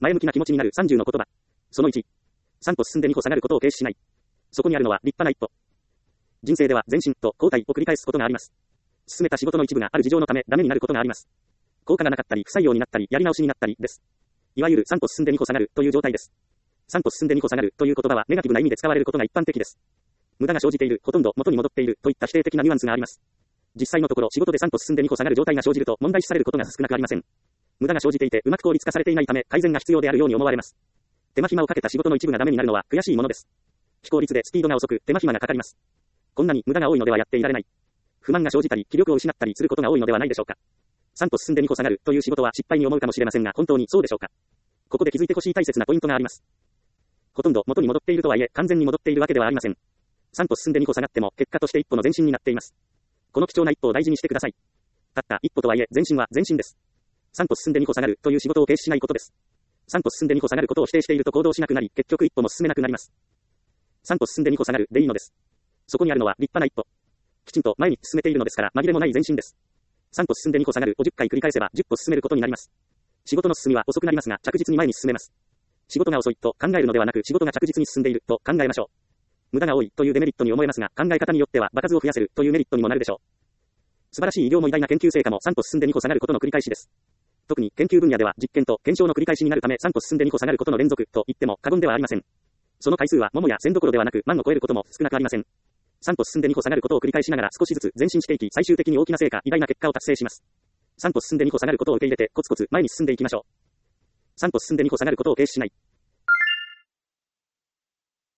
前向きな気持ちになる30の言葉。その1。3歩進んで2歩下がることを軽視しない。そこにあるのは立派な一歩。人生では前進と後退を繰り返すことがあります。進めた仕事の一部がある事情のためダメになることがあります。効果がなかったり不採用になったりやり直しになったりです。いわゆる3歩進んで2歩下がるという状態です。3歩進んで2歩下がるという言葉はネガティブな意味で使われることが一般的です。無駄が生じている、ほとんど元に戻っているといった否定的なニュアンスがあります。実際のところ仕事で3歩進んで2歩下がる状態が生じると問題視されることが少なくありません。無駄が生じていてうまく効率化されていないため改善が必要であるように思われます。手間暇をかけた仕事の一部がダメになるのは悔しいものです。非効率でスピードが遅く手間暇がかかります。こんなに無駄が多いのではやっていられない。不満が生じたり気力を失ったりすることが多いのではないでしょうか。3歩進んで2歩下がるという仕事は失敗に思うかもしれませんが本当にそうでしょうか。ここで気づいてほしい大切なポイントがあります。ほとんど元に戻っているとはいえ完全に戻っているわけではありません。3歩進んで2歩下がっても結果として一歩の前進になっています。この貴重な一歩を大事にしてください。たった一歩とはいえ前進は前進です。3歩進んで2歩下がるという仕事を軽視しないことです。3歩進んで2歩下がることを否定していると行動しなくなり結局一歩も進めなくなります。3歩進んで2歩下がるでいいのです。そこにあるのは立派な一歩。きちんと前に進めているのですから紛れもない前進です。3歩進んで2歩下がるを10回繰り返せば10歩進めることになります。仕事の進みは遅くなりますが着実に前に進めます。仕事が遅いと考えるのではなく仕事が着実に進んでいると考えましょう。無駄が多いというデメリットに思えますが考え方によっては場数を増やせるというメリットにもなるでしょう。素晴らしい医療も偉大な研究成果も3歩進んで2歩下がることの繰り返しです。特に研究分野では実験と検証の繰り返しになるため3歩進んで2歩下がることの連続と言っても過言ではありません。その回数は桃や千どころではなく万を超えることも少なくありません。3歩進んで2歩下がることを繰り返しながら少しずつ前進していき最終的に大きな成果、偉大な結果を達成します。3歩進んで2歩下がることを受け入れてコツコツ前に進んでいきましょう。3歩進んで2歩下がることを軽視しない。